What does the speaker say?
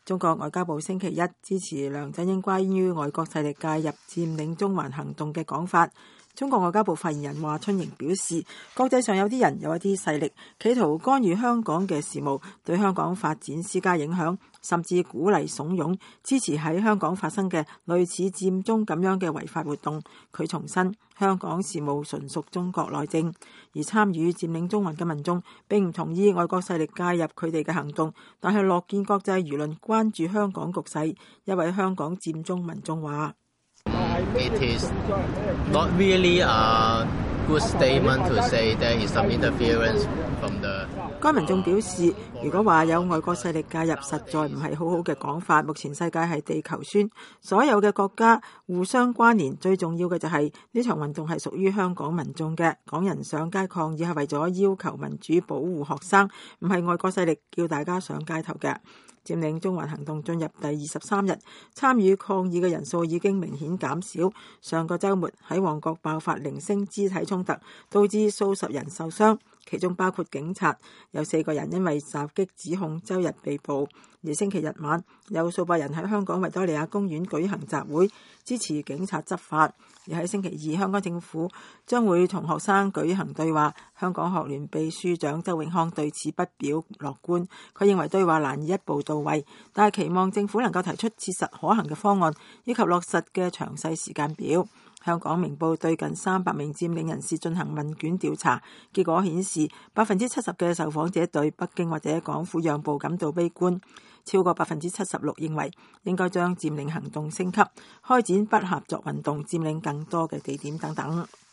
中國外交部星期一支持梁振英關於外國勢力介入佔領中環行動嘅講法。中國外交部發言人華春瑩表示，國際上有啲人有一啲勢力企圖干預香港嘅事務，對香港發展施加影響，甚至鼓勵慫恿支持喺香港發生嘅類似佔中咁樣嘅違法活動。佢重申，香港事務純屬中國內政，而參與佔領中環嘅民眾並唔同意外國勢力介入佢哋嘅行動，但係樂見國際輿論關注香港局勢。一位香港佔中民眾話 ：It is not really a good statement to say there is some interference from the。 該民眾表示，如果話有外國勢力介入，實在唔係好好嘅講法。目前世界係地球村，所有嘅國家互相關聯，最重要嘅就係呢場運動係屬於香港民眾嘅。港人上街抗議係為咗要求民主、保護學生，唔係外國勢力叫大家上街頭嘅。佔領中環行動進入第23日，參與抗議嘅人數已經明顯減少。上個週末喺旺角爆發零星肢體衝突，導致數十人受傷，其中包括警察，有4個人因為襲擊指控周日被捕。而星期日晚，有數百人喺香港維多利亞公園舉行集會，支持警察執法。而喺星期二，香港政府將會同學生舉行對話。香港學聯秘書長周永康對此不表樂觀，佢認為對話難以一步到位，但係期望政府能夠提出切實可行嘅方案，以及落實嘅詳細時間表。香港明報對近300名佔領人士進行問卷調查，結果顯示70%嘅受訪者對北京或者港府讓步感到悲觀，超過76%認為應該將佔領行動升級，開展不合作運動，佔領更多嘅地點等等。